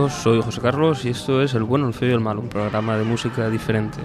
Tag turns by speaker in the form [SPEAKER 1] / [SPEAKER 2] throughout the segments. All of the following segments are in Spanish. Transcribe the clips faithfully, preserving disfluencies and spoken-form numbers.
[SPEAKER 1] amigos, soy José Carlos y esto es El Bueno, el Feo y el Malo, un programa de música diferente.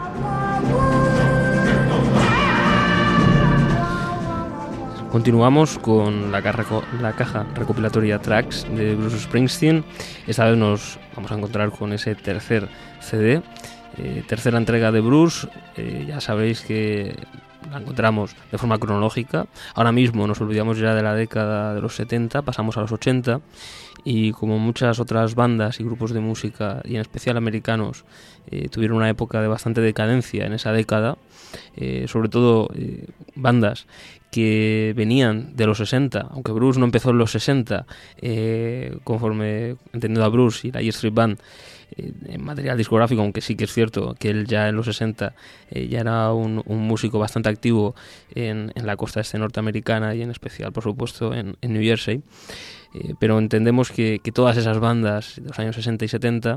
[SPEAKER 1] Continuamos con la, carreco- la caja recopilatoria Tracks de Bruce Springsteen. Esta vez nos vamos a encontrar con ese tercer C D, eh, tercera entrega de Bruce. Eh, ya sabéis que la encontramos de forma cronológica. Ahora mismo nos olvidamos ya de la década de los setenta, pasamos a los ochenta, y como muchas otras bandas y grupos de música, y en especial americanos, eh, tuvieron una época de bastante decadencia en esa década, eh, sobre todo eh, bandas que venían de los sesenta, aunque Bruce no empezó en los sesenta, eh, conforme entendiendo a Bruce y la E Street Band, eh, en material discográfico, aunque sí que es cierto que él ya en los sesenta eh, ya era un, un músico bastante activo en, en la costa este norteamericana y en especial, por supuesto, en, en New Jersey. Eh, pero entendemos que, que todas esas bandas de los años sesenta y setenta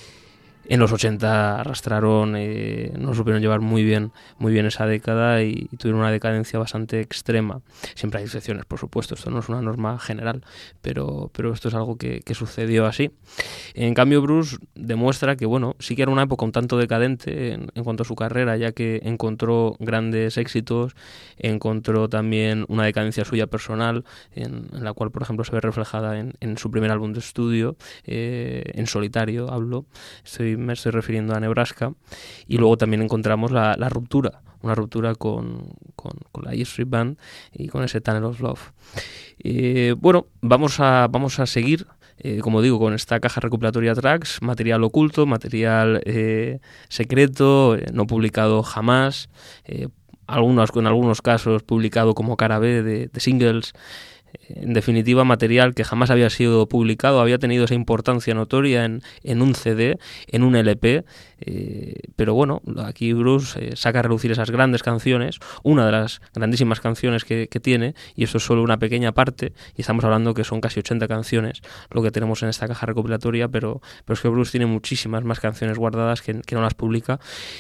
[SPEAKER 1] en los ochenta arrastraron, eh, no supieron llevar muy bien muy bien esa década y, y tuvieron una decadencia bastante extrema. Siempre hay excepciones, por supuesto, esto no es una norma general, pero, pero esto es algo que, que sucedió así. En cambio, Bruce demuestra que, bueno, sí que era una época un tanto decadente en, en cuanto a su carrera, ya que encontró grandes éxitos, encontró también una decadencia suya personal, en, en la cual, por ejemplo, se ve reflejada en, en su primer álbum de estudio, eh, en solitario hablo, estoy me estoy refiriendo a Nebraska, y luego también encontramos la, la ruptura, una ruptura con, con, con la E Street Band y con ese Tunnel of Love. Eh, bueno, vamos a, vamos a seguir, eh, como digo, con esta caja recopilatoria Tracks, material oculto, material eh, secreto, eh, no publicado jamás, eh, algunos, en algunos casos publicado como cara B de, de singles. En definitiva, material que jamás había sido publicado, había tenido esa importancia notoria en, en un C D, en un L P, eh, pero bueno, aquí Bruce eh, saca a relucir esas grandes canciones, una de las grandísimas canciones que, que tiene, y esto es solo una pequeña parte, y estamos hablando que son casi ochenta canciones lo que tenemos en esta caja recopilatoria, pero, pero es que Bruce tiene muchísimas más canciones guardadas que, que no las publica,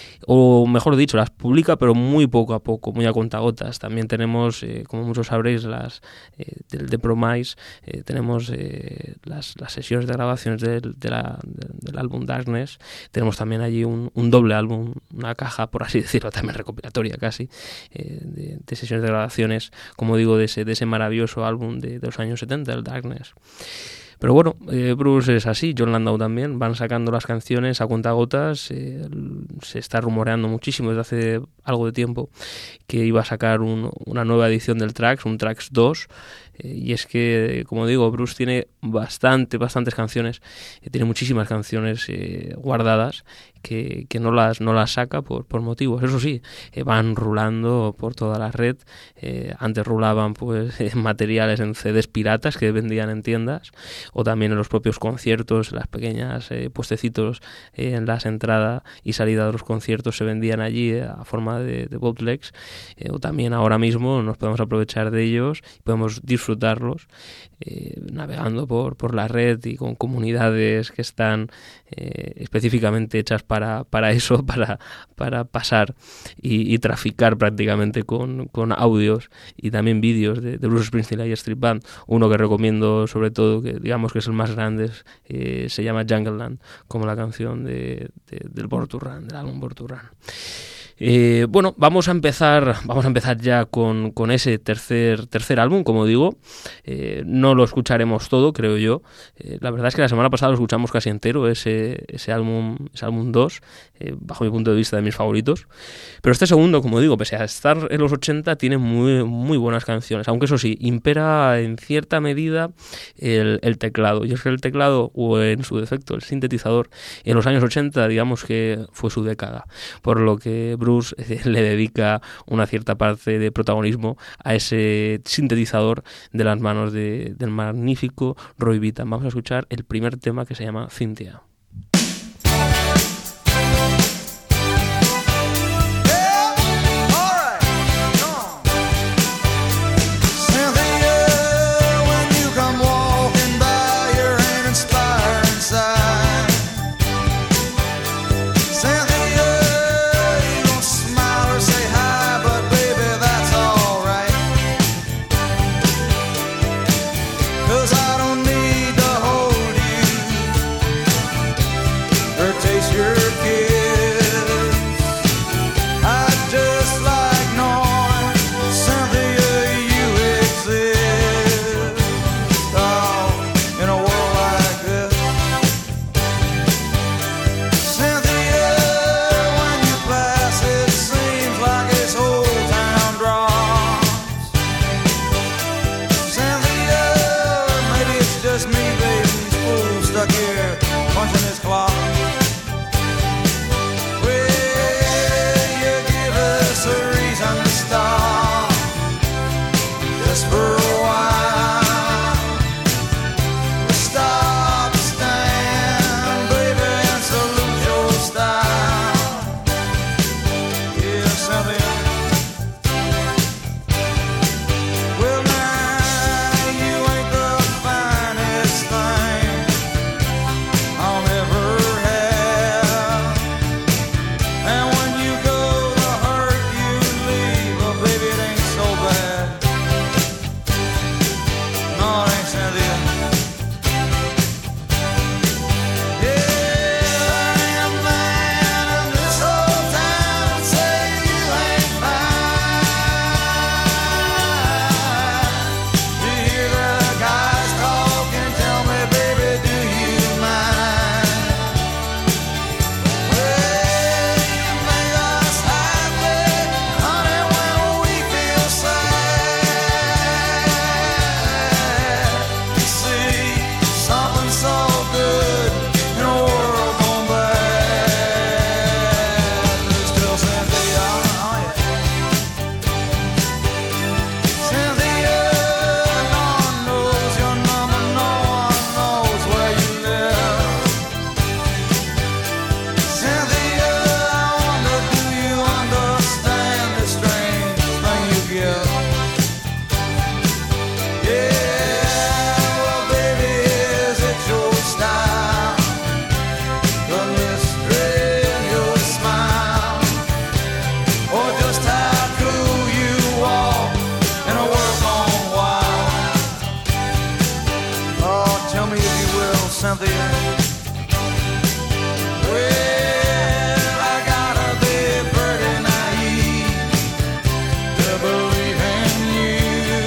[SPEAKER 1] o mejor dicho, las publica pero muy poco a poco, muy a cuentagotas. También tenemos, eh, como muchos sabréis, las eh, del The Promise, eh, tenemos eh, las, las sesiones de grabaciones del, de la, de, del álbum Darkness, tenemos también allí un, un doble álbum, una caja, por así decirlo, también recopilatoria casi, eh, de, de sesiones de grabaciones, como digo, de ese, de ese maravilloso álbum de, de los años setenta, el Darkness. Pero bueno, eh, Bruce es así, Jon Landau también, van sacando las canciones a cuentagotas, eh, se está rumoreando muchísimo desde hace algo de tiempo que iba a sacar un, una nueva edición del Tracks, un Tracks dos, eh, y es que, como digo, Bruce tiene bastante, bastantes canciones, eh, tiene muchísimas canciones eh, guardadas que, que no las no las saca por, por motivos. Eso sí, eh, van rulando por toda la red, eh, antes rulaban pues eh, materiales en C Ds piratas que vendían en tiendas, o también en los propios conciertos, las pequeñas eh, puestecitos eh, en las entradas y salida de los conciertos se vendían allí eh, a forma de, de bootlegs, eh, o también ahora mismo nos podemos aprovechar de ellos y podemos disfrutarlos eh, navegando por, por la red y con comunidades que están eh, específicamente hechas para, para eso, para, para pasar y, y traficar prácticamente con, con audios y también vídeos de, de Bruce Springsteen y la E Street Band. Uno que recomiendo sobre todo, que digamos que es el más grande, eh, se llama Jungleland, como la canción de, de, del Born to Run, del álbum Born to Run. Eh, bueno, vamos a empezar vamos a empezar ya con, con ese tercer tercer álbum, como digo. Eh, no lo escucharemos todo, creo yo. Eh, la verdad es que la semana pasada lo escuchamos casi entero, ese, ese álbum ese álbum dos, eh, bajo mi punto de vista de mis favoritos. Pero este segundo, como digo, pese a estar en los ochenta, tiene muy, muy buenas canciones, aunque eso sí, impera en cierta medida el, el teclado. Y es que el teclado, o en su defecto el sintetizador, en los años ochenta, digamos que fue su década, por lo que Bruce le dedica una cierta parte de protagonismo a ese sintetizador de las manos de, del magnífico Roy Bittan. Vamos a escuchar el primer tema, que se llama Cynthia.
[SPEAKER 2] Cause I don't need to hold you Cynthia. Well, I gotta be pretty naive to believe in you.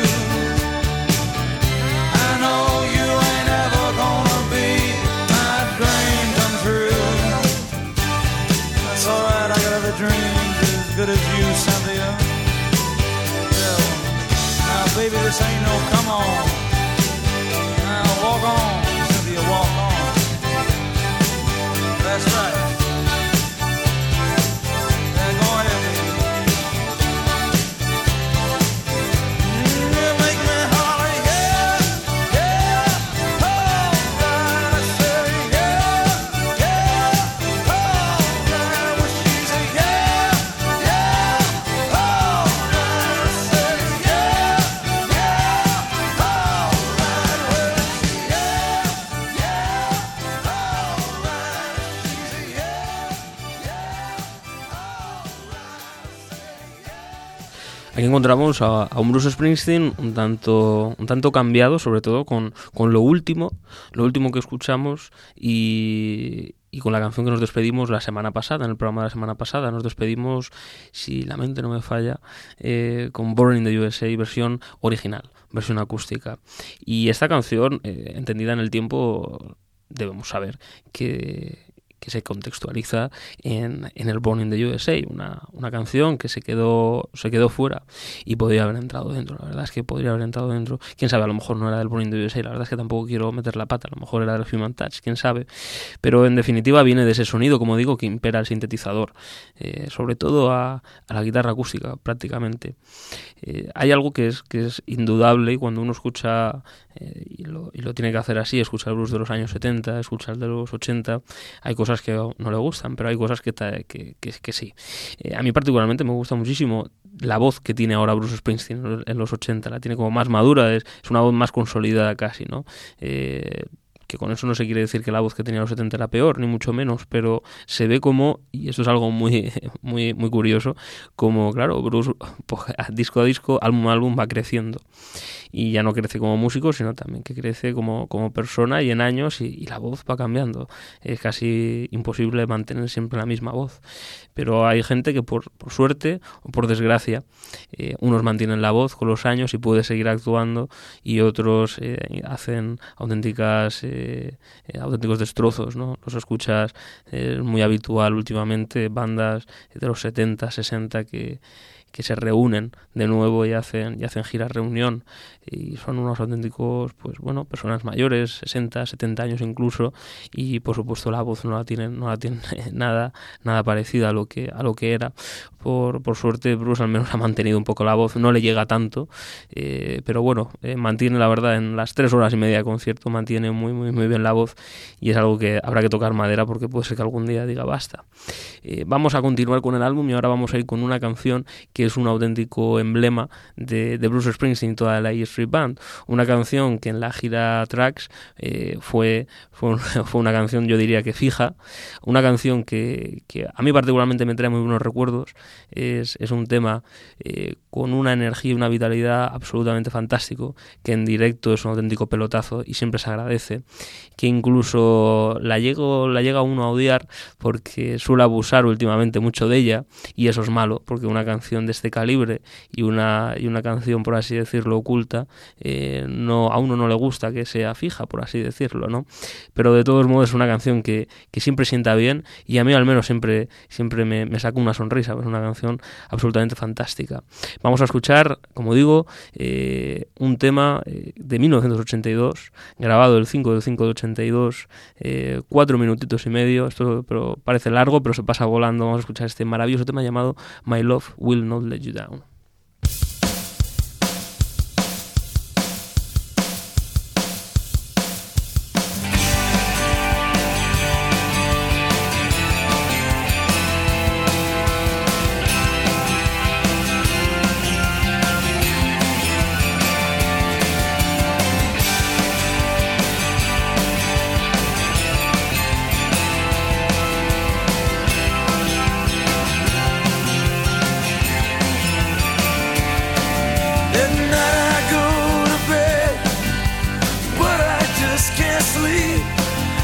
[SPEAKER 2] I know you ain't ever gonna be my dream come true. That's alright, I got other dreams as good as you, Cynthia. Yeah. Now, baby, this ain't no come on. Now, walk on, Cynthia, walk on. That's right. Yeah, go ahead, baby. Mm, you make me holler, yeah, yeah, alright. I said, yeah, yeah, alright. Well, she said, yeah, yeah, alright. I said, yeah, yeah, alright. Well, she, yeah, yeah, alright. She said, yeah,
[SPEAKER 1] Aquí encontramos a, a un Bruce Springsteen un tanto, un tanto cambiado, sobre todo con, con lo último, lo último que escuchamos y, y con la canción que nos despedimos la semana pasada, en el programa de la semana pasada. Nos despedimos, si la mente no me falla, eh, con Born in the U S A, versión original, versión acústica. Y esta canción, eh, entendida en el tiempo, debemos saber que... que se contextualiza en, en el Born in the U S A, una, una canción que se quedó se quedó fuera y podría haber entrado dentro. La verdad es que podría haber entrado dentro. Quién sabe, a lo mejor no era del Born in the U S A, la verdad es que tampoco quiero meter la pata, a lo mejor era del Human Touch, quién sabe. Pero en definitiva viene de ese sonido, como digo, que impera el sintetizador, eh, sobre todo a, a la guitarra acústica, prácticamente. Eh, hay algo que es, que es indudable y cuando uno escucha, eh, y, lo, y lo tiene que hacer así, escucha el blues de los años setenta, escucha el de los ochenta, hay cosas que no le gustan, pero hay cosas que, que, que, que sí. Eh, a mí particularmente me gusta muchísimo la voz que tiene ahora Bruce Springsteen en los ochenta, la tiene como más madura, es, es una voz más consolidada casi, ¿no? Eh, que con eso no se quiere decir que la voz que tenía en los setenta era peor, ni mucho menos, pero se ve como, y esto es algo muy muy muy curioso, como, claro, Bruce, pues, disco a disco, álbum a álbum va creciendo. Y ya no crece como músico, sino también que crece como, como persona y en años, y, y la voz va cambiando. Es casi imposible mantener siempre la misma voz. Pero hay gente que por, por suerte o por desgracia, eh, unos mantienen la voz con los años y puede seguir actuando, y otros eh, hacen auténticas eh, eh, auténticos destrozos, ¿no? Los escuchas, es eh, muy habitual últimamente, bandas de los setenta, sesenta que que se reúnen de nuevo y hacen y hacen giras reunión, y son unos auténticos, pues bueno, personas mayores, sesenta, setenta años incluso, y por supuesto la voz no la tienen no la tienen nada nada parecida a lo que a lo que era. Por por suerte Bruce al menos ha mantenido un poco la voz, no le llega tanto, eh, pero bueno, eh, mantiene, la verdad, en las tres horas y media de concierto mantiene muy muy muy bien la voz, y es algo que habrá que tocar madera porque puede ser que algún día diga basta. Eh, vamos a continuar con el álbum y ahora vamos a ir con una canción que es un auténtico emblema de, de Bruce Springsteen y toda la E Street Band, una canción que en la gira Tracks eh, fue, fue, fue una canción, yo diría que fija, una canción que, que a mí particularmente me trae muy buenos recuerdos. Es, es un tema eh, con una energía y una vitalidad absolutamente fantástico, que en directo es un auténtico pelotazo y siempre se agradece, que incluso la, llego, la llega uno a odiar porque suele abusar últimamente mucho de ella, y eso es malo, porque una canción de este calibre y una, y una canción, por así decirlo, oculta, eh, no, a uno no le gusta que sea fija, por así decirlo, ¿no? Pero de todos modos es una canción que, que siempre sienta bien, y a mí al menos siempre, siempre me, me saca una sonrisa, es una canción absolutamente fantástica. Vamos a escuchar, como digo, eh, un tema eh, de mil novecientos ochenta y dos, grabado el cinco del cinco de ochenta y dos, eh, cuatro minutitos y medio, esto pero parece largo, pero se pasa volando. Vamos a escuchar este maravilloso tema llamado My Love Will Not Let You Down.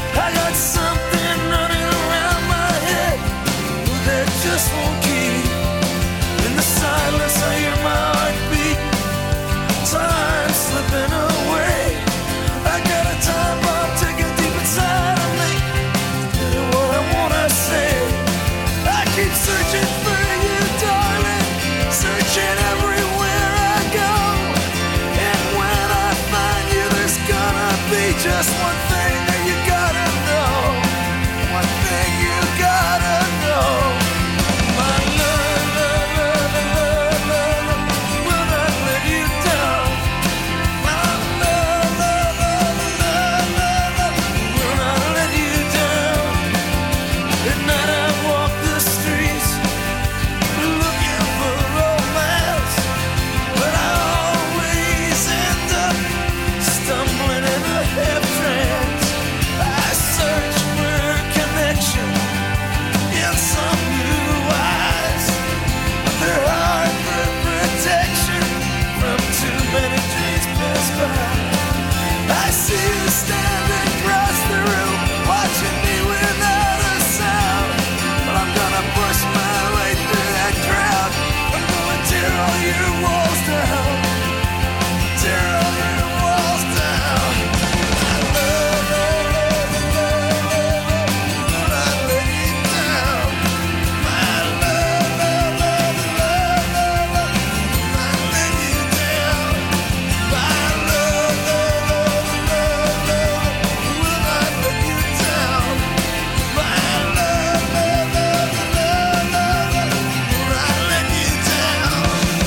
[SPEAKER 2] I got something running around my head that just won't keep. In the silence I hear my heart beat. Time slipping away. I got a time bomb ticking deep inside of me. What I wanna say, I keep searching for you, darling, searching everywhere I go. And when I find you, there's gonna be just one thing that you gotta know. One thing you gotta know. My love, love, love, love, love will not let you down. My love, love, love, love, love will not let you down. At night I walk the streets looking for romance, but I always end up stumbling in a half trance. I search for connection in some new eyes, but they're hard for protection from too many dreams passed by. I see you standing across the room, watching me without a sound. But I'm gonna push my way through that crowd. I'm gonna tear all your walls down. Tear all your walls down. My love, love, love, love, love, will not let you down. My love, love, love, love, love, will not let you down. My love, love, love, love, love, will not let you down. My love, love, love, love, love, will not let you down.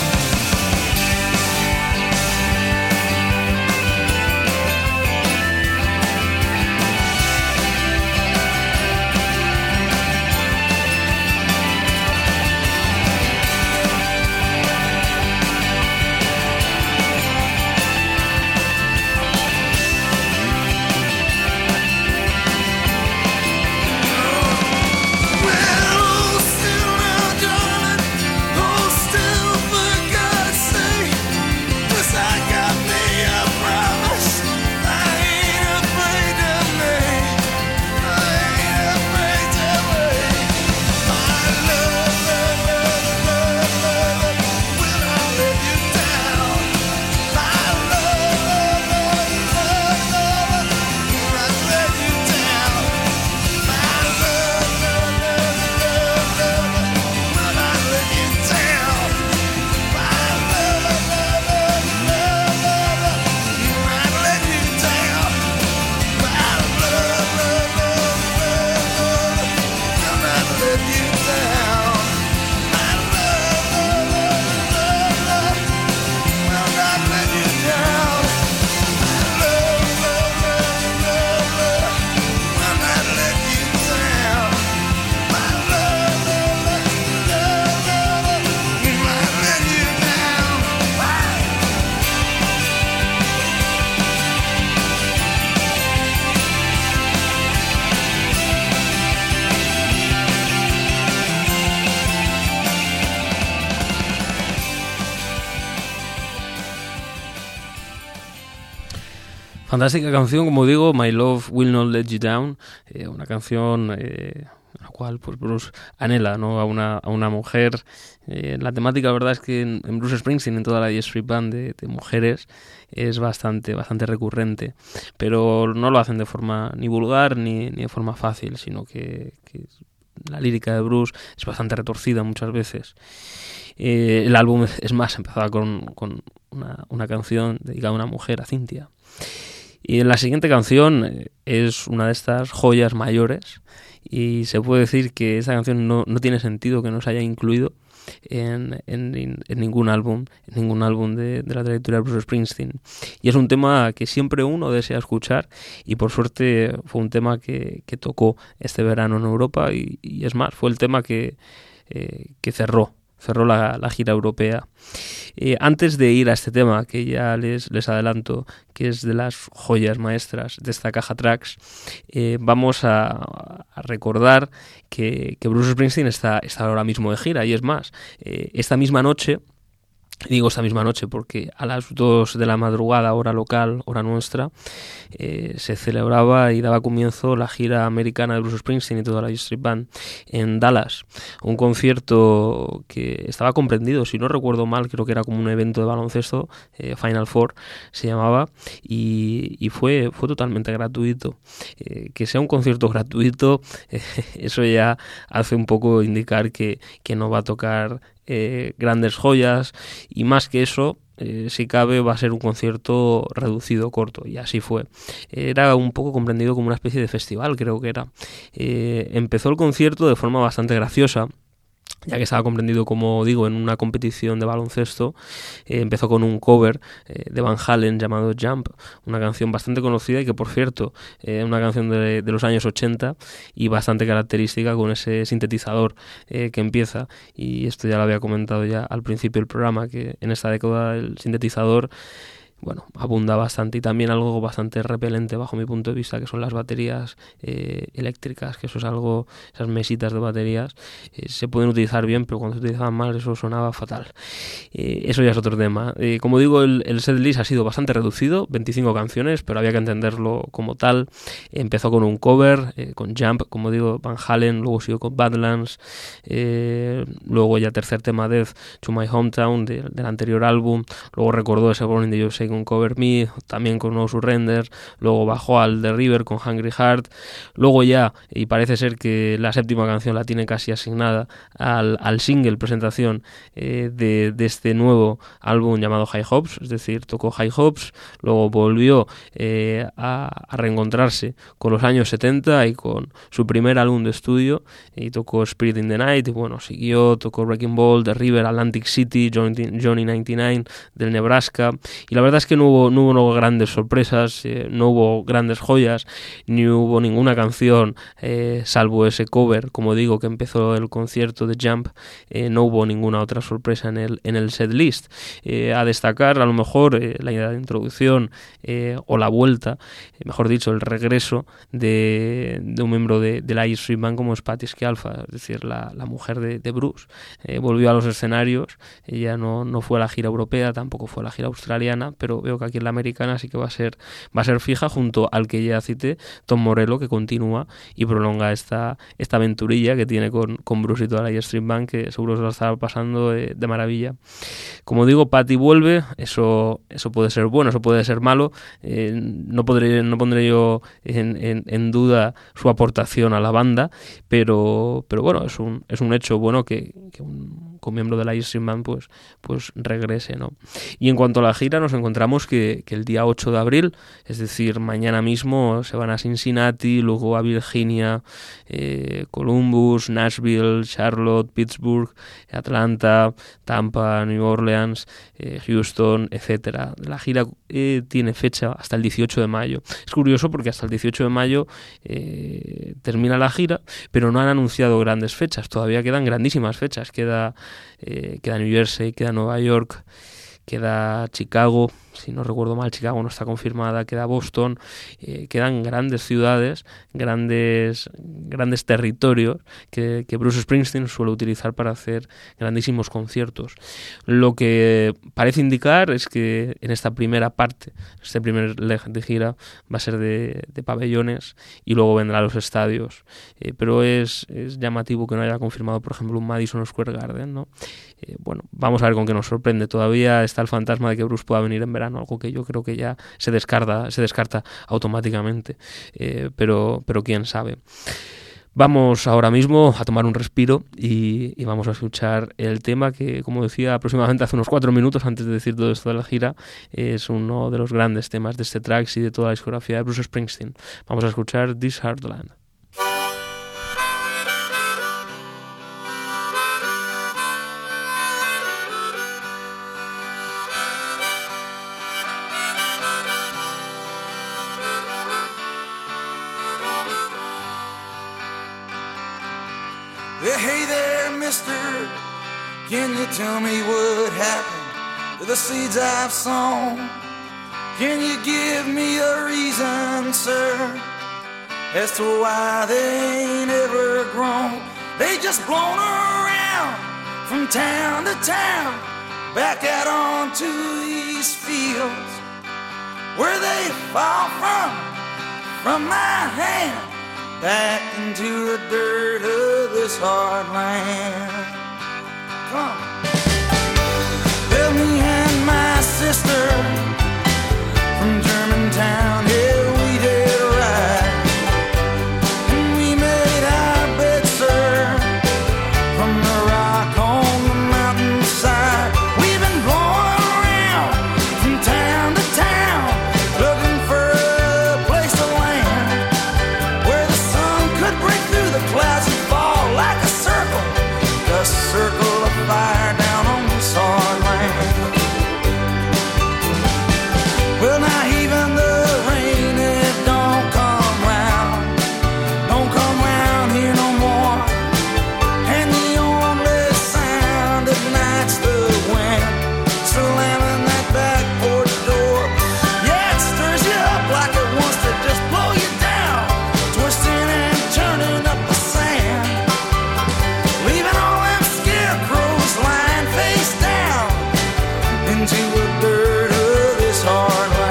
[SPEAKER 2] Well, hold still now, darling, hold still for God's sake. 'Cause I got me a promise I ain't afraid to make. I ain't afraid to make. My love, love, love, love, love will not let you down. My love, love, love, love, love will not let you down. My love, love, love, love, love will not let you down. My love, love, love, love, love will not let you down. My love, love, love, love, love will not let you down. My love, love, love, love, love will not let you down. My love, love, love, love, love will not let you down. My love, love, love, love, love will not let you down.
[SPEAKER 1] Fantástica canción, como digo, My Love Will Not Let You Down, eh, una canción eh, en la cual pues, Bruce anhela, ¿no?, a, una, a una mujer. Eh, la temática, la verdad es que en, en Bruce Springsteen, en toda la E Street Band de, de mujeres, es bastante, bastante recurrente, pero no lo hacen de forma ni vulgar ni, ni de forma fácil, sino que, que la lírica de Bruce es bastante retorcida muchas veces. Eh, el álbum, es más, empezaba con, con una, una canción dedicada a una mujer, a Cynthia. Y en la siguiente canción eh, es una de estas joyas mayores, y se puede decir que esta canción no, no tiene sentido que no se haya incluido en, en, en ningún álbum, en ningún álbum de, de la trayectoria de Bruce Springsteen. Y es un tema que siempre uno desea escuchar, y por suerte fue un tema que, que tocó este verano en Europa, y, y es más, fue el tema que, eh, que cerró cerró la, la gira europea. Eh, antes de ir a este tema, que ya les, les adelanto que es de las joyas maestras de esta caja tracks, eh, vamos a, a recordar que, que Bruce Springsteen está, está ahora mismo de gira, y es más, eh, esta misma noche Digo esta misma noche porque a las dos de la madrugada, hora local, hora nuestra, eh, se celebraba y daba comienzo la gira americana de Bruce Springsteen y toda la Street Band en Dallas. Un concierto que estaba comprendido, si no recuerdo mal, creo que era como un evento de baloncesto, eh, Final Four se llamaba, y, y fue, fue totalmente gratuito. Eh, que sea un concierto gratuito, eh, eso ya hace un poco indicar que, que no va a tocar Eh, grandes joyas, y más que eso, eh, si cabe, va a ser un concierto reducido, corto, y así fue. Era un poco comprendido como una especie de festival, creo que era. Eh, empezó el concierto de forma bastante graciosa, ya que estaba comprendido, como digo, en una competición de baloncesto. Eh, empezó con un cover eh, de Van Halen llamado Jump, una canción bastante conocida y que, por cierto, es eh, una canción de, de los años ochenta y bastante característica, con ese sintetizador eh, que empieza, y esto ya lo había comentado ya al principio del programa, que en esta década el sintetizador, bueno, abunda bastante, y también algo bastante repelente bajo mi punto de vista, que son las baterías eh, eléctricas, que eso es algo, esas mesitas de baterías eh, se pueden utilizar bien, pero cuando se utilizaban mal eso sonaba fatal. Eh, eso ya es otro tema. Eh, como digo, el, el setlist ha sido bastante reducido, veinticinco canciones, pero había que entenderlo como tal. Empezó con un cover, eh, con Jump, como digo, Van Halen, luego siguió con Badlands, eh, luego ya tercer tema Death to My Hometown de, del anterior álbum, luego recordó ese Born in the U S A con Cover Me, también con No Surrender, luego bajó al The River con Hungry Heart, luego ya, y parece ser que la séptima canción la tiene casi asignada al, al single presentación eh, de, de este nuevo álbum llamado High Hopes, es decir, tocó High Hopes, luego volvió eh, a, a reencontrarse con los años setenta y con su primer álbum de estudio, y tocó Spirit in the Night, y bueno, siguió, tocó Wrecking Ball, The River, Atlantic City, Johnny, Johnny noventa y nueve del Nebraska, y la verdad es que no hubo, no hubo grandes sorpresas, eh, no hubo grandes joyas, ni hubo ninguna canción, eh, salvo ese cover, como digo, que empezó el concierto de Jump. Eh, no hubo ninguna otra sorpresa en el, en el setlist. Eh, a destacar, a lo mejor, eh, la idea de introducción eh, o la vuelta, eh, mejor dicho, el regreso de, de un miembro de, de la E Street Band como es Patti Scialfa, es decir, la, la mujer de, de Bruce. Eh, volvió a los escenarios, ella no, no fue a la gira europea, tampoco fue a la gira australiana, pero veo que aquí en la americana sí que va a ser va a ser fija, junto al que ya cité, Tom Morello, que continúa y prolonga esta, esta aventurilla que tiene con, con Bruce y toda la E Street Band, que seguro se la está pasando de, de maravilla. Como digo, Patti vuelve, eso, eso puede ser bueno, eso puede ser malo, eh, no, podré, no pondré yo en, en, en duda su aportación a la banda, pero, pero bueno, es un, es un hecho bueno que, que un miembro de la E Street Band pues, pues regrese, ¿no? Y en cuanto a la gira, nos encontramos que, que el día ocho de abril, es decir, mañana mismo, se van a Cincinnati, luego a Virginia, eh, Columbus, Nashville, Charlotte, Pittsburgh, Atlanta, Tampa, New Orleans, eh, Houston, etcétera. La gira eh, tiene fecha hasta el dieciocho de mayo. Es curioso porque hasta el dieciocho de mayo eh, termina la gira, pero no han anunciado grandes fechas. Todavía quedan grandísimas fechas. Queda, eh, queda New Jersey, queda Nueva York, queda Chicago, si no recuerdo mal, Chicago no está confirmada, queda Boston, eh, quedan grandes ciudades, grandes grandes territorios que, que Bruce Springsteen suele utilizar para hacer grandísimos conciertos. Lo que parece indicar es que en esta primera parte, este primer leg de gira, va a ser de, de pabellones y luego vendrá a los estadios. Eh, pero es, es llamativo que no haya confirmado, por ejemplo, un Madison Square Garden, ¿no? Eh, bueno, vamos a ver con qué nos sorprende. Todavía está el fantasma de que Bruce pueda venir en verano, algo que yo creo que ya se descarta, se descarta automáticamente, eh, pero, pero quién sabe. Vamos ahora mismo a tomar un respiro y, y vamos a escuchar el tema que, como decía aproximadamente hace unos cuatro minutos antes de decir todo esto de la gira, es uno de los grandes temas de este track y de toda la discografía de Bruce Springsteen. Vamos a escuchar This Heartland.
[SPEAKER 2] Hey there, mister, can you tell me what happened to the seeds I've sown? Can you give me a reason, sir, as to why they ain't ever grown? They just blown around from town to town, back out onto these fields where they fall from, from my hand, back into the dirt of this hard land. Come. Well, me and my sister from Germantown, yeah, we did right. And we made our bed, sir, from the rock on the mountainside. We've been going around from town to town, looking for a place to land where the sun could break through the clouds and fall like a circle, a circle of fire down on this hard land. Well, now even the rain, it don't come round, don't come round here no more. And the only sound at night's the wind slamming that back porch door. Yeah, it stirs you up like it wants to just blow you down, twisting and turning up the sand, leaving all them scarecrows lying face down into the dirt of this hard land.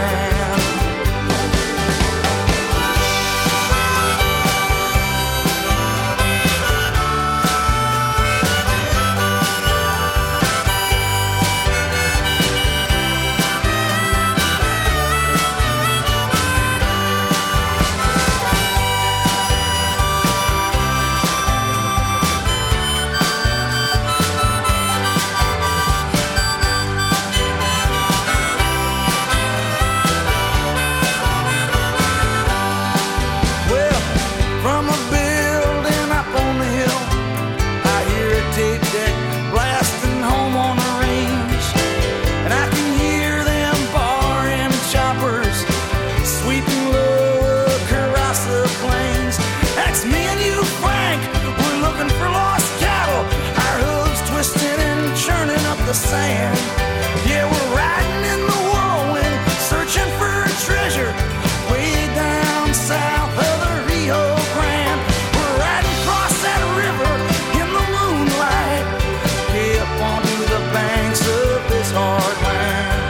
[SPEAKER 2] Well, from a building up on the hill, I hear a tape deck blasting home on the range, and I can hear them bar and choppers sweeping low across the plains. That's me and you, Frank. We're looking for lost cattle, our hooves twisting and churning up the sand. Yeah, we're riding in the whirlwind, searching for a treasure way down south of the Rio Grande. We're riding across that river in the moonlight, way up onto the banks of this hard land.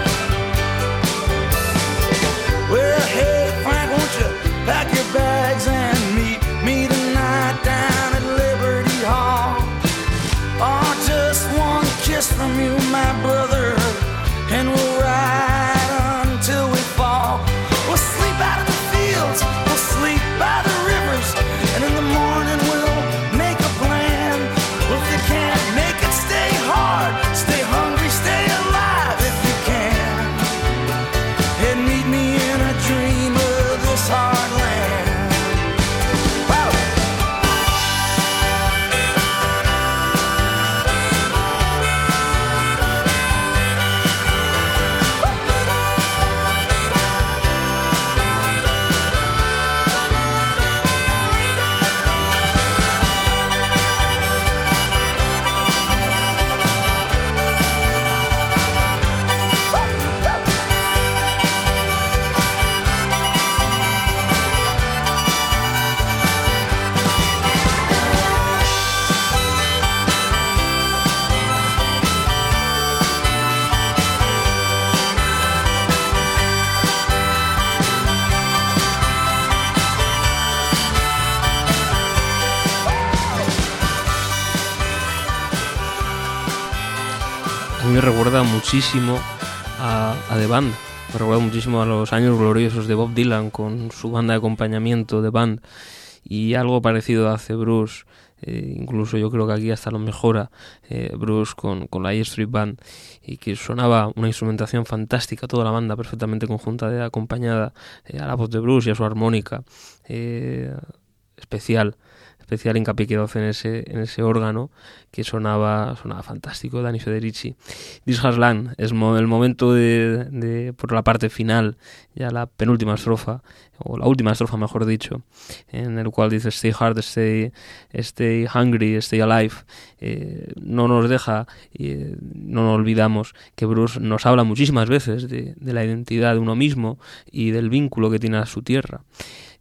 [SPEAKER 2] Well, hey, Frank, won't you pack your bags and meet me tonight down at Liberty Hall? Oh, just one kiss from you, my brother, and we'll ride until we fall. We'll sleep out in the fields, we'll sleep by the rivers, and in the morning we'll make a plan. Well, if you can't make it, stay hard, stay hungry, stay alive if you can, and meet me in a dream of this hard land. Wow.
[SPEAKER 1] A mí me recuerda muchísimo a, a The Band, me recuerda muchísimo a los años gloriosos de Bob Dylan con su banda de acompañamiento The Band, y algo parecido hace Bruce, eh, incluso yo creo que aquí hasta lo mejora eh, Bruce con, con la E Street Band, y que sonaba una instrumentación fantástica, toda la banda perfectamente conjunta, de, acompañada eh, a la voz de Bruce y a su armónica eh, especial. especial hincapié que hace en ese, en ese órgano que sonaba, sonaba fantástico, Danny Federici. This Has Land es mo- el momento de, de, por la parte final, ya la penúltima estrofa, o la última estrofa mejor dicho, en el cual dice stay hard, stay, stay hungry, stay alive. Eh, no nos deja, eh, no nos olvidamos que Bruce nos habla muchísimas veces de, de la identidad de uno mismo y del vínculo que tiene a su tierra.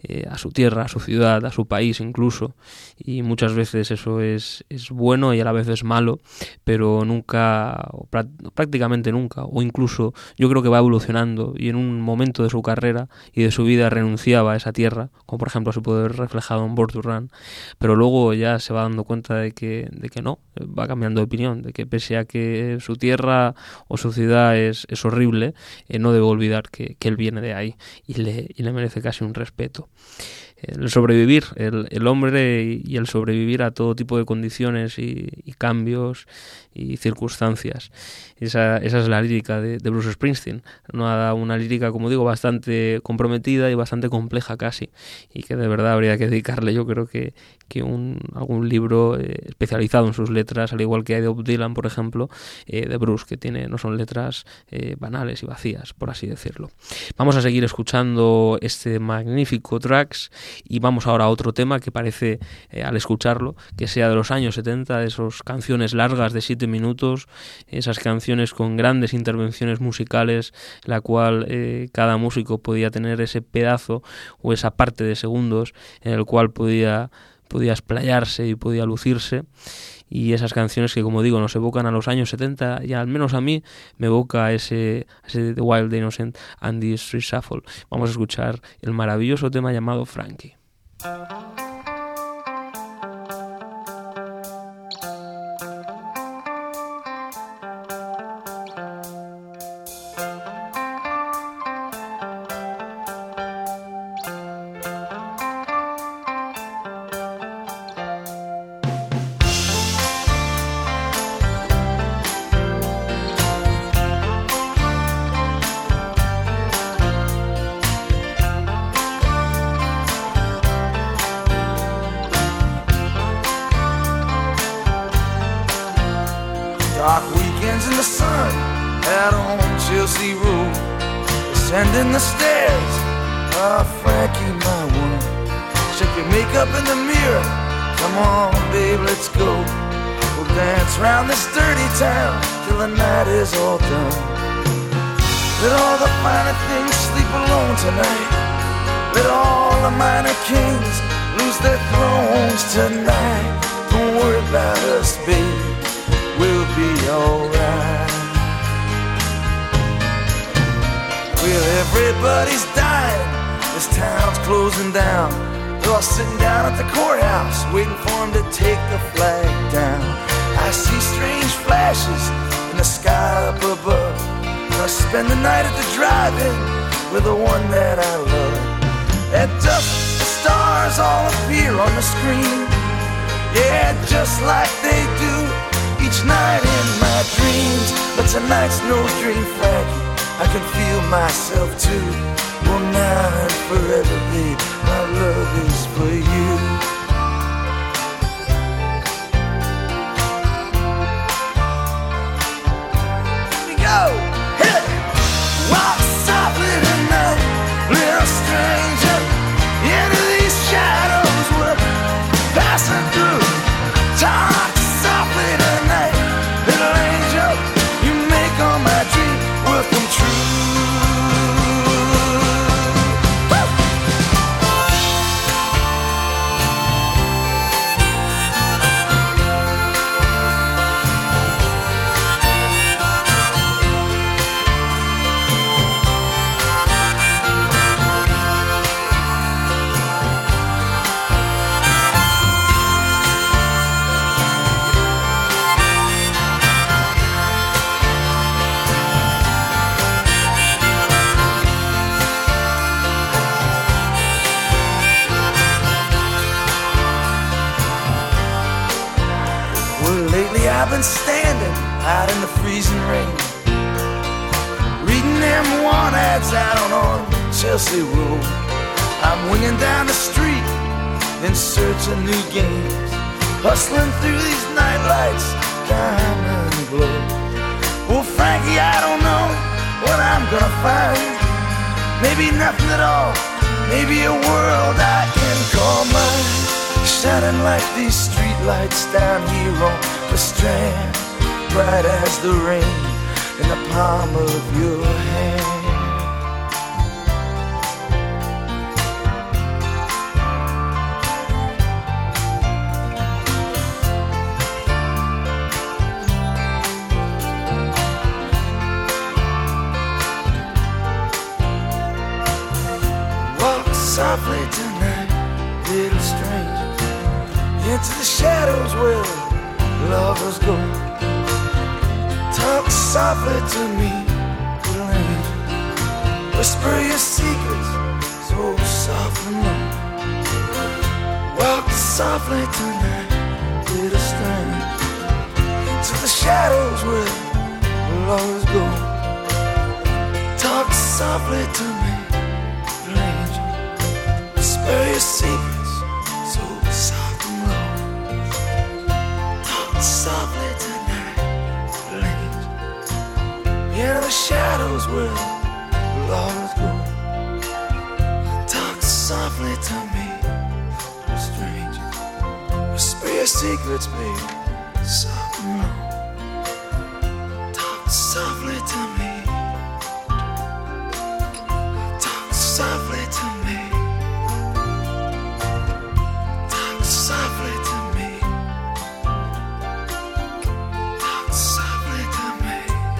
[SPEAKER 1] eh, a su tierra, a su ciudad, a su país incluso, y muchas veces eso es, es bueno y a la vez es malo, pero nunca, o prácticamente nunca, o incluso yo creo que va evolucionando, y en un momento de su carrera y de su vida renunciaba a esa tierra, como por ejemplo se puede ver reflejado en Born to Run, pero luego ya se va dando cuenta de que, de que no, va cambiando de opinión, de que pese a que su tierra o su ciudad es, es horrible, eh, no debe olvidar que, que él viene de ahí y le, y le merece casi un respeto. El sobrevivir, el, el hombre y el sobrevivir a todo tipo de condiciones y, y cambios y circunstancias. Esa, esa es la lírica de, de Bruce Springsteen. Una, una lírica, como digo, bastante comprometida y bastante compleja casi, y que de verdad habría que dedicarle, yo creo que, que un, algún libro eh, especializado en sus letras, al igual que hay de Bob Dylan, por ejemplo, eh, de Bruce, que tiene, no son letras eh, banales y vacías, por así decirlo. Vamos a seguir escuchando este magnífico Tracks. Y vamos ahora a otro tema que parece, eh, al escucharlo, que sea de los años setenta, esas canciones largas de siete minutos, esas canciones con grandes intervenciones musicales, la cual eh, cada músico podía tener ese pedazo o esa parte de segundos en el cual podía, podía explayarse y podía lucirse. Y esas canciones que, como digo, nos evocan a los años setenta, y al menos a mí me evoca ese, ese The Wild, The Innocent and the Street Shuffle. Vamos a escuchar el maravilloso tema llamado Frankie.
[SPEAKER 2] Dark weekends in the sun out on Chelsea Road, ascending the stairs. Ah, Frankie, my one, check your makeup in the mirror. Come on, babe, let's go. We'll dance round this dirty town till the night is all done. Let all the finer things sleep alone tonight. Let all the minor kings lose their thrones tonight. Don't worry about us, babe, we'll be alright. Well, everybody's dying, this town's closing down. They're all sitting down at the courthouse, waiting for them to take the flag down. I see strange flashes in the sky up above. I'll spend the night at the drive-in with the one that I love. At dusk, the stars all appear on the screen. Yeah, just like they do each night in my dreams. But tonight's no dream, Frankie, I can feel myself too. Well, now and forever, babe, my love is for you. Here we go, hit it! Walk softly tonight, little stranger, into these shadows we're passing through. Talk softly tonight, little angel, you make all my dreams will come true. I've been standing out in the freezing rain, reading them want ads out on Chelsea Road. I'm winging down the street in search of new games, hustling through these nightlights, diamond glow. Well, Frankie, I don't know what I'm gonna find. Maybe nothing at all, maybe a world I can call mine, shining like these street lights down here on the Strand, bright as the rain in the palm of your hand. softly tonight, little stranger, into the shadows where lovers go. Talk softly to me, little angel, whisper your secrets so soft and low. Walk softly tonight, little stranger, into the shadows where lovers go. Talk softly to me, little angel, whisper your secrets so soft and low. Talk softly tonight, little angel, into the shadows where lovers go. Talk softly to me, little stranger, whisper your secrets, baby, soft and low. Talk softly to me. Softly to me. Talk softly to me. Talk softly to me.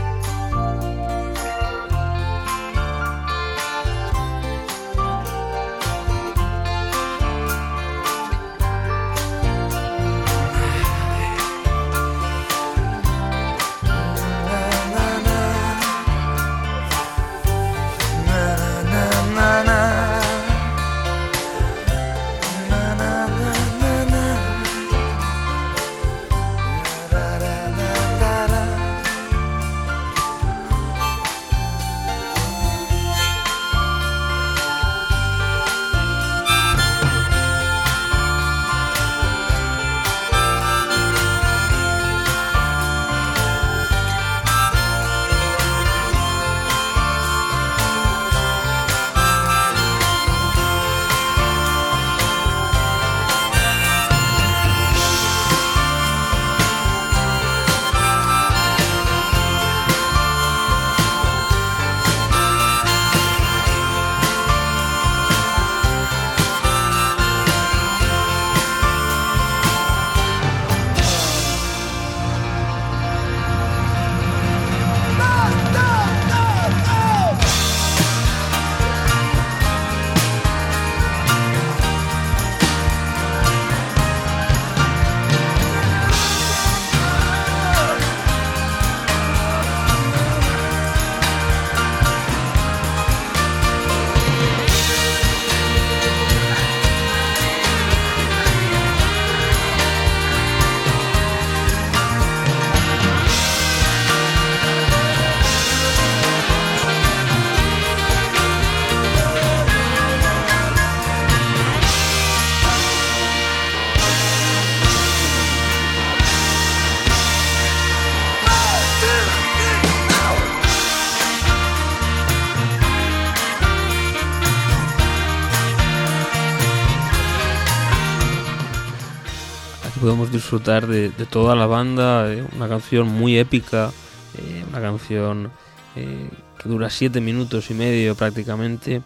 [SPEAKER 1] Podemos disfrutar de, de toda la banda, eh, una canción muy épica, eh, una canción eh, que dura siete minutos y medio prácticamente,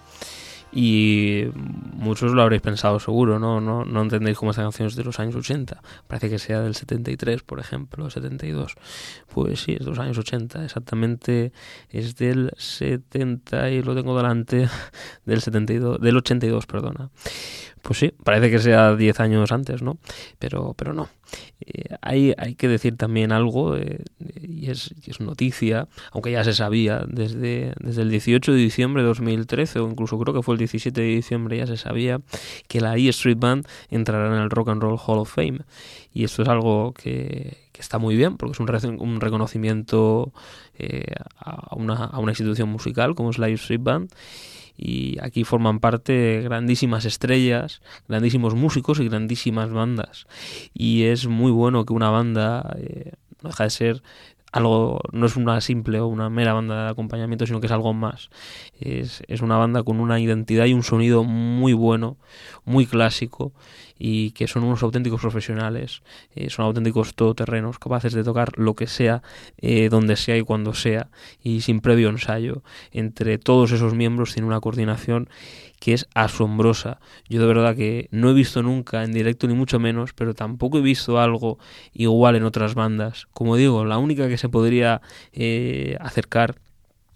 [SPEAKER 1] y muchos lo habréis pensado seguro, ¿no? No, no entendéis cómo esta canción es de los años ochenta, parece que sea del setenta y tres, por ejemplo, setenta y dos. Pues sí, es de los años ochenta, exactamente es del setenta, y lo tengo delante, del setenta y dos, del ochenta y dos, perdona. Pues sí, parece que sea diez años antes, ¿no? Pero, pero no. Eh, hay, hay que decir también algo, eh, y, es, y es noticia, aunque ya se sabía desde, desde el dieciocho de diciembre de dos mil trece, o incluso creo que fue el diecisiete de diciembre, ya se sabía que la E Street Band entrará en el Rock and Roll Hall of Fame. Y esto es algo que, que está muy bien, porque es un, re, un reconocimiento eh, a, una, a una institución musical como es la E Street Band. Y aquí forman parte grandísimas estrellas, grandísimos músicos y grandísimas bandas. Y es muy bueno que una banda eh, no deja de ser algo, no es una simple o una mera banda de acompañamiento, sino que es algo más. Es, es una banda con una identidad y un sonido muy bueno, muy clásico, y que son unos auténticos profesionales, eh, son auténticos todoterrenos, capaces de tocar lo que sea, eh, donde sea y cuando sea, y sin previo ensayo. Entre todos esos miembros tiene una coordinación que es asombrosa. Yo de verdad que no he visto nunca en directo, ni mucho menos, pero tampoco he visto algo igual en otras bandas. Como digo, la única que se podría eh, acercar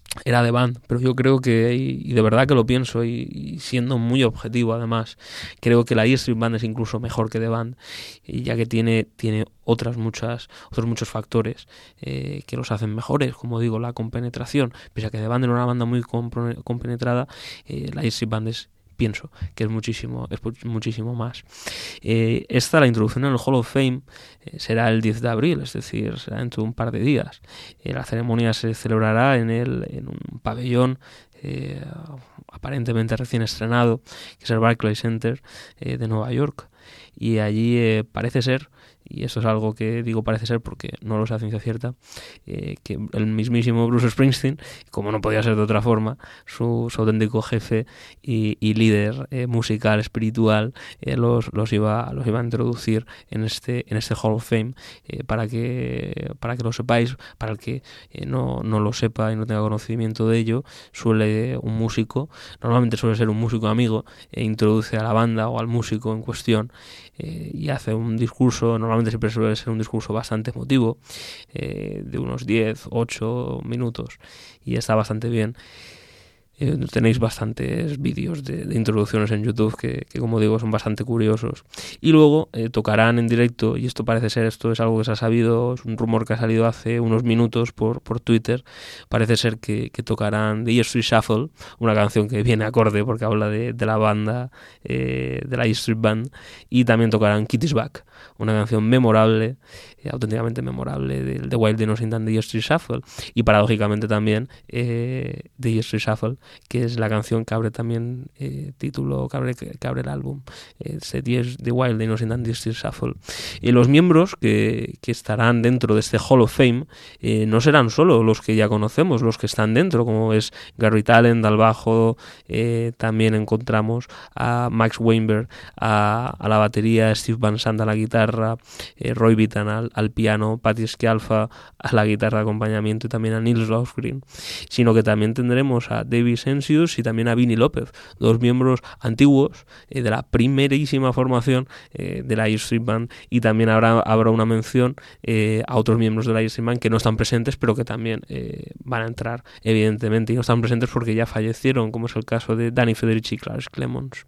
[SPEAKER 1] era The Band, pero yo creo que, y de verdad que lo pienso, y, y siendo muy objetivo además, creo que la E Street Band es incluso mejor que The Band, y ya que tiene, tiene otras muchas, otros muchos factores eh, que los hacen mejores, como digo, la compenetración, pese a que The Band era una banda muy compro- compenetrada, eh, la E Street Band es, pienso que es muchísimo, es muchísimo más. Eh, esta, la introducción en el Hall of Fame, eh, será el diez de abril, es decir, será dentro de un par de días. Eh, la ceremonia se celebrará en, el, en un pabellón eh, aparentemente recién estrenado, que es el Barclays Center eh, de Nueva York. Y allí eh, parece ser, y esto es algo que digo parece ser porque no lo sé a ciencia cierta, eh, que el mismísimo Bruce Springsteen, como no podía ser de otra forma, su, su auténtico jefe y, y líder eh, musical, espiritual, eh, los, los, iba, los iba a introducir en este, en este Hall of Fame, eh, para que para que lo sepáis, para el que eh, no, no lo sepa y no tenga conocimiento de ello. Suele un músico, normalmente suele ser un músico amigo, e introduce a la banda o al músico en cuestión, eh, y hace un discurso, normalmente siempre suele ser un discurso bastante emotivo, eh, de unos diez, ocho minutos, y está bastante bien. Eh, tenéis bastantes vídeos de, de introducciones en YouTube que, que, como digo, son bastante curiosos. Y luego eh, tocarán en directo, y esto parece ser, esto es algo que se ha sabido, es un rumor que ha salido hace unos minutos por, por Twitter, parece ser que, que tocarán The E Street Shuffle, una canción que viene acorde porque habla de, de la banda, eh, de la E Street Band, y también tocarán Kitty's Back, una canción memorable, eh, auténticamente memorable, de The Wild Innocent and The E Street Shuffle, y paradójicamente también eh, The E Street Shuffle, que es la canción que abre también eh, título, que abre, que abre el álbum, eh, The Wild Innocent and The Street Shuffle. Y los miembros que, que estarán dentro de este Hall of Fame eh, no serán solo los que ya conocemos, los que están dentro, como es Gary Talent al bajo, eh, también encontramos a Max Weinberg a, a la batería, Steve Van Sant a la guitarra, eh, Roy Bittan al, al piano, Patti Scialfa a la guitarra de acompañamiento, y también a Nils Lofgren, sino que también tendremos a David Sensius y también a Vinnie López, dos miembros antiguos eh, de la primerísima formación eh, de la E Street Band, y también habrá, habrá una mención eh, a otros miembros de la E Street Band que no están presentes, pero que también eh, van a entrar, evidentemente, y no están presentes porque ya fallecieron, como es el caso de Danny Federici y Clarence Clemons.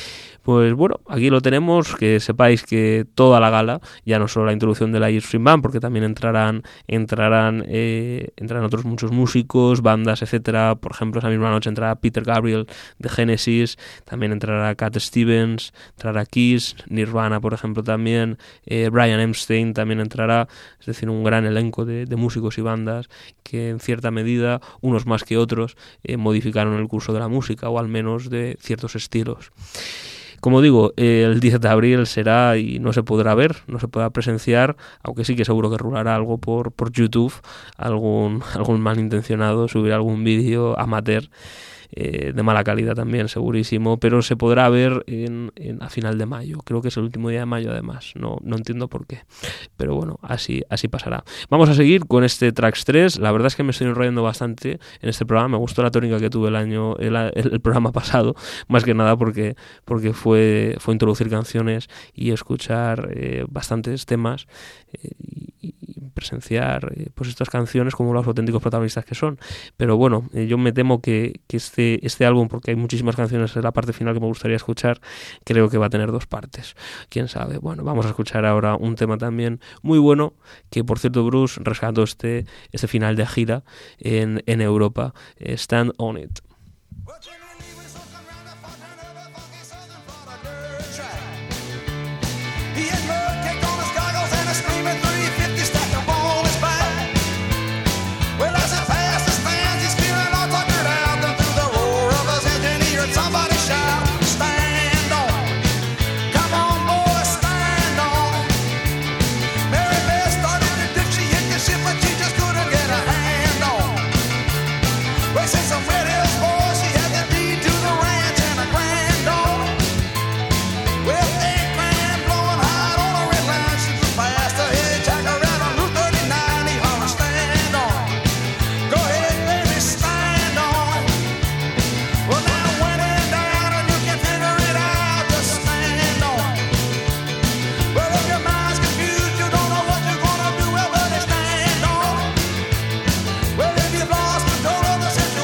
[SPEAKER 1] Pues bueno, aquí lo tenemos, que sepáis que toda la gala, ya no solo la introducción de la E Street Band, porque también entrarán entrarán eh, entrarán otros muchos músicos, bandas, etcétera. Por ejemplo, esa misma noche entrará Peter Gabriel de Genesis, también entrará Cat Stevens, entrará Kiss, Nirvana, por ejemplo, también, eh, Brian Epstein también entrará, es decir, un gran elenco de, de músicos y bandas que en cierta medida, unos más que otros, eh, modificaron el curso de la música, o al menos de ciertos estilos. Como digo, el diez de abril será, y no se podrá ver, no se podrá presenciar, aunque sí que seguro que rulará algo por, por YouTube, algún, algún malintencionado subirá algún vídeo amateur, eh, de mala calidad también, segurísimo, pero se podrá ver en, en, a final de mayo. Creo que es el último día de mayo, además. No, no entiendo por qué, pero bueno, así, así pasará. Vamos a seguir con este Tracks tres. La verdad es que me estoy enrollando bastante en este programa. Me gustó la tónica que tuve el año el, el programa pasado, más que nada porque, porque fue, fue introducir canciones y escuchar eh, bastantes temas, eh, y, y presenciar eh, pues estas canciones como los auténticos protagonistas que son. Pero bueno, eh, yo me temo que, que este este álbum, porque hay muchísimas canciones en la parte final que me gustaría escuchar, creo que va a tener dos partes, quién sabe. Bueno, vamos a escuchar ahora un tema también muy bueno, que por cierto Bruce rescató este, este final de gira en, en Europa, eh, Stand On It.
[SPEAKER 3] Well, if you've lost control of the situation,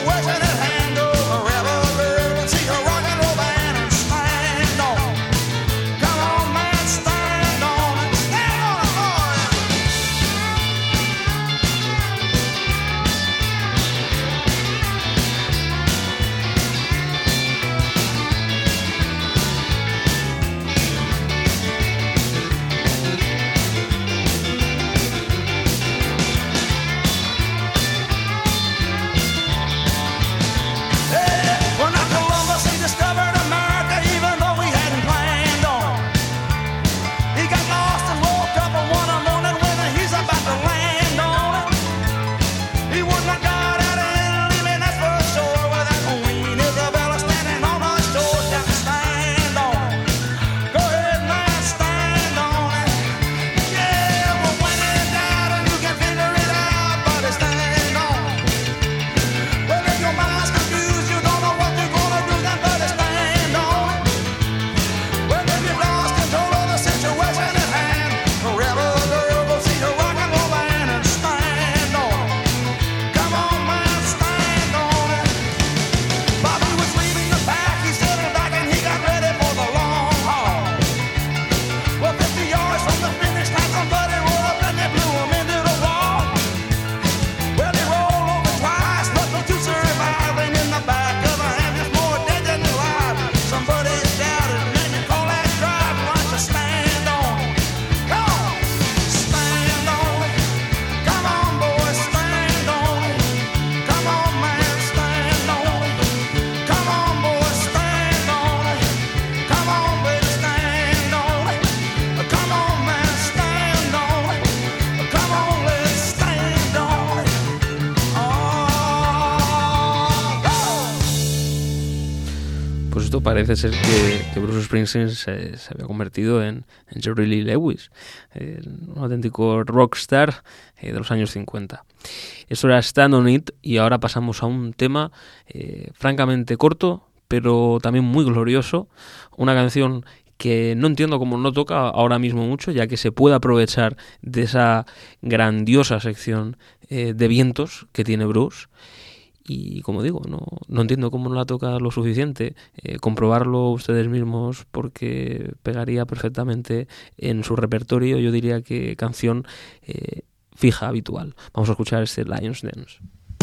[SPEAKER 1] esto parece ser que, que Bruce Springsteen se, se había convertido en, en Jerry Lee Lewis, eh, un auténtico rockstar eh, de los años cincuenta. Esto era Stand On It, y ahora pasamos a un tema eh, francamente corto, pero también muy glorioso, una canción que no entiendo cómo no toca ahora mismo mucho, ya que se puede aprovechar de esa grandiosa sección eh, de vientos que tiene Bruce. Y como digo, no, no entiendo cómo no la toca lo suficiente. Eh, comprobarlo ustedes mismos, porque pegaría perfectamente en su repertorio, yo diría que canción eh, fija, habitual. Vamos a escuchar este Lion's Dance.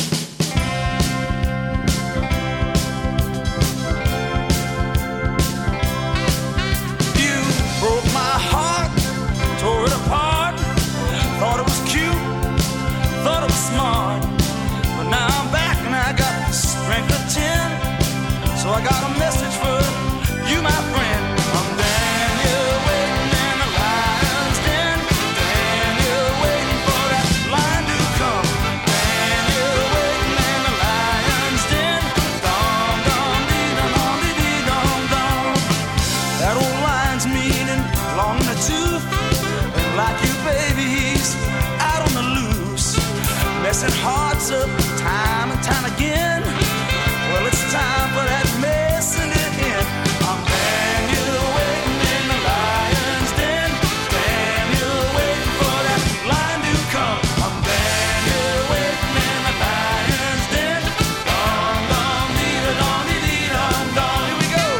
[SPEAKER 2] You broke my heart, tore it apart. Thought it was cute, thought it was smart, but now I'm back. I got strength of ten, so I got a message for you, my friend. I'm Daniel waiting in the lion's den. Daniel waiting for that lion to come. Daniel waiting in the lion's den. Dum dum dee dum dum dee dee dum dum. That old lion's mean and long in the tooth, and like you, baby, he's out on the loose, messing hearts up time and time again. Well, it's time for that messing it in. I'm Daniel waiting in the lion's den. Daniel waiting for that lion to come. I'm Daniel waiting in the lion's den. Dum dum dee da dum dee dee dum dum. Here we go.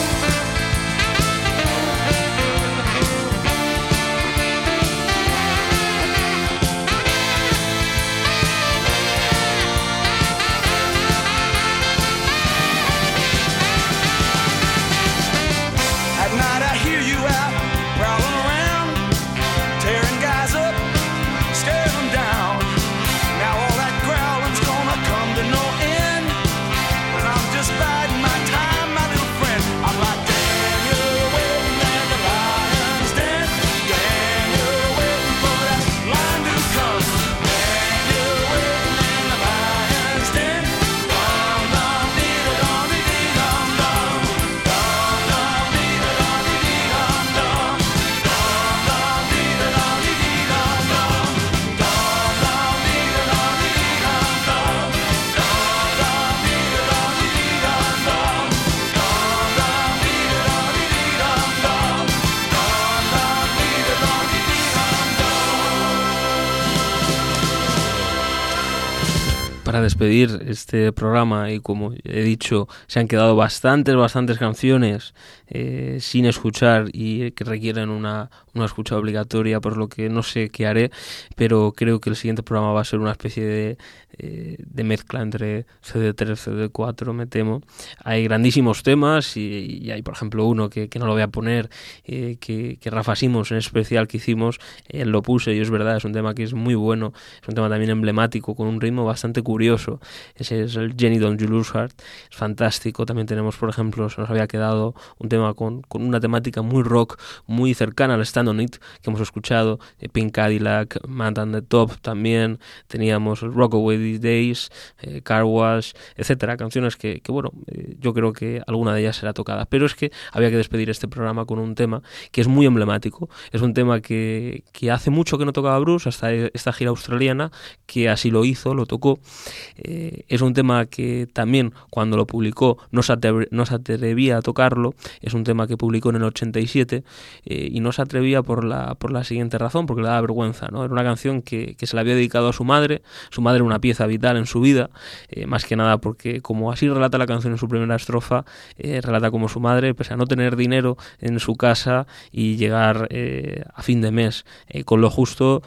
[SPEAKER 1] Para despedir este programa, y como he dicho, se han quedado bastantes, bastantes canciones eh, sin escuchar y que requieren una, una escucha obligatoria, por lo que no sé qué haré, pero creo que el siguiente programa va a ser una especie de, eh, de mezcla entre C D tres, C D cuatro, me temo. Hay grandísimos temas y, y hay, por ejemplo, uno que, que no lo voy a poner, eh, que, que Rafa Simons, en especial, que hicimos, él eh, lo puse y es verdad, es un tema que es muy bueno, es un tema también emblemático, con un ritmo bastante curioso. Ese es el Jenny Don't You Lose Heart, es fantástico. También tenemos, por ejemplo, se nos había quedado un tema con, con una temática muy rock, muy cercana al Stand On It, que hemos escuchado, eh, Pink Cadillac, Man on the Top. También teníamos el Rockaway These Days, eh, Car Wash, etcétera, canciones que, que bueno, eh, yo creo que alguna de ellas será tocada, pero es que había que despedir este programa con un tema que es muy emblemático. Es un tema que, que hace mucho que no tocaba Bruce, hasta esta gira australiana, que así lo hizo, lo tocó. Eh, es un tema que también, cuando lo publicó, no se, atre- no se atrevía a tocarlo. Es un tema que publicó en el ochenta y siete, eh, y no se atrevía por la, por la siguiente razón, porque le daba vergüenza, ¿no? Era una canción que, que se la había dedicado a su madre. Su madre era una pieza vital en su vida, eh, más que nada porque, como así relata la canción en su primera estrofa, eh, relata como su madre, pese a no tener dinero en su casa y llegar eh, a fin de mes eh, con lo justo,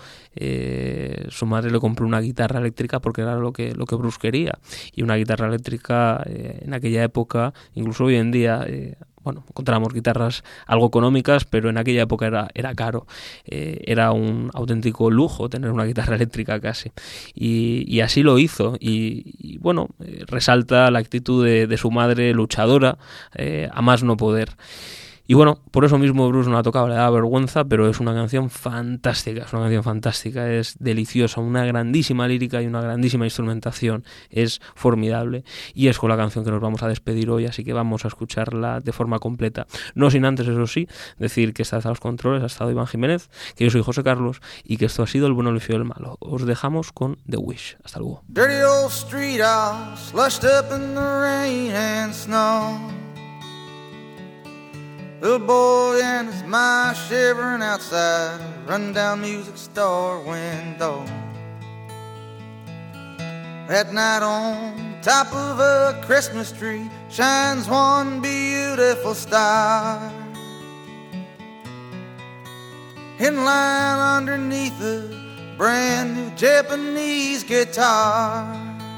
[SPEAKER 1] eh, su madre le compró una guitarra eléctrica porque era lo que, lo que Bruce quería. Y una guitarra eléctrica eh, en aquella época, incluso hoy en día, eh, bueno, encontramos guitarras algo económicas, pero en aquella época era, era caro. Eh, era un auténtico lujo tener una guitarra eléctrica casi. Y, y así lo hizo. Y, y bueno, eh, resalta la actitud de, de su madre luchadora, eh, a más no poder. Y bueno, por eso mismo Bruce no la tocaba, le da vergüenza, pero es una canción fantástica, es una canción fantástica, es deliciosa, una grandísima lírica y una grandísima instrumentación, es formidable, y es con la canción que nos vamos a despedir hoy, así que vamos a escucharla de forma completa. No sin antes, eso sí, decir que esta vez a los controles ha estado Iván Jiménez, que yo soy José Carlos, y que esto ha sido El bueno, el feo y el malo. Os dejamos con The Wish. Hasta luego.
[SPEAKER 2] Dirty old street all slushed up in the rain and snow. Little boy and his ma shivering outside a rundown music store window. That night on top of a Christmas tree shines one beautiful star. In line underneath a brand new Japanese guitar.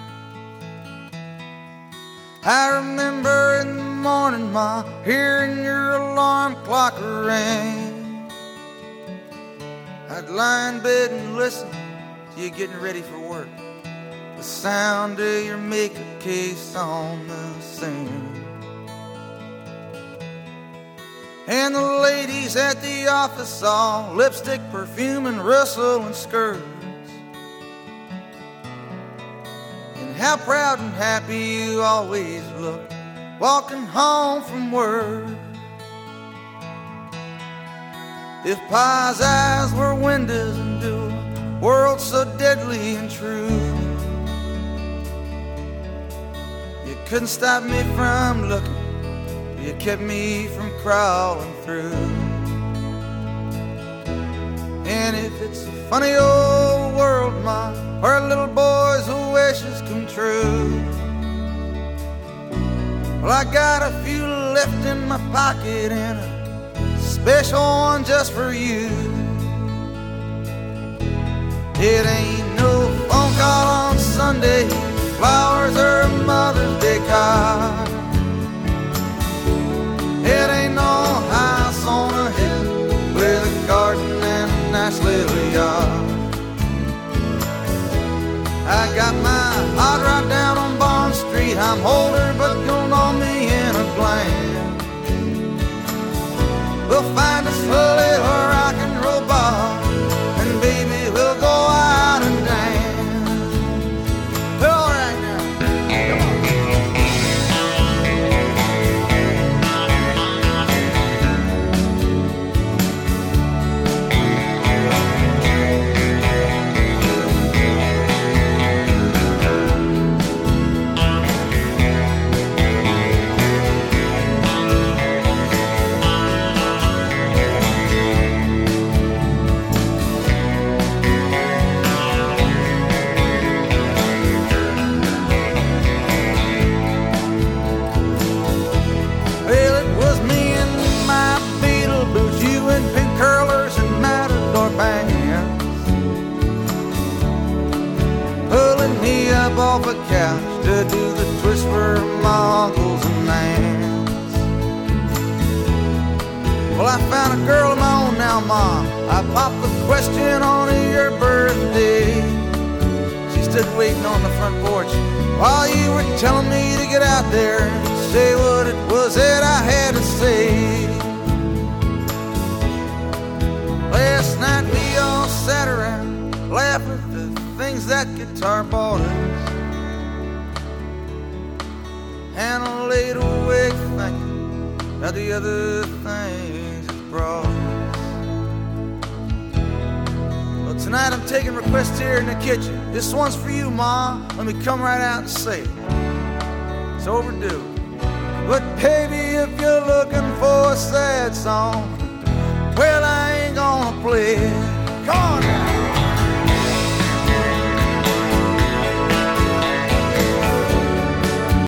[SPEAKER 2] I remember in the morning, Ma, hearing your alarm clock ring. I'd lie in bed and listen to you getting ready for work. The sound of your makeup case on the sink. And the ladies at the office all lipstick, perfume, and rustle and skirts. How proud and happy you always look walking home from work. If Pa's eyes were windows into a world so deadly and true, you couldn't stop me from looking, you kept me from crawling through. And if it's a funny old world, Ma, where little boys' wishes come true, well, I got a few left in my pocket and a special one just for you. It ain't no phone call on Sunday, flowers or a Mother's Day card. It ain't no house on a hill with a garden and a nice little yard. I got my heart right down on Bond Street. I'm older, but you'll know me in a glance. We'll find us a little rock and roll bar, and baby, we'll go out and dance. All right now, come on. Off a couch to do the twist for my uncles and aunts. Well, I found a girl of my own now, Ma. I popped the question on your birthday. She stood waiting on the front porch while you were telling me to get out there and say what it was that I had to say. Last night we all sat around laughing at the things that guitar bought us, and I laid awake thinking about the other things it brought us. Well, tonight I'm taking requests here in the kitchen. This one's for you, Ma. Let me come right out and say it. It's overdue. But baby, if you're looking for a sad song, well, I ain't gonna play it. Come on now.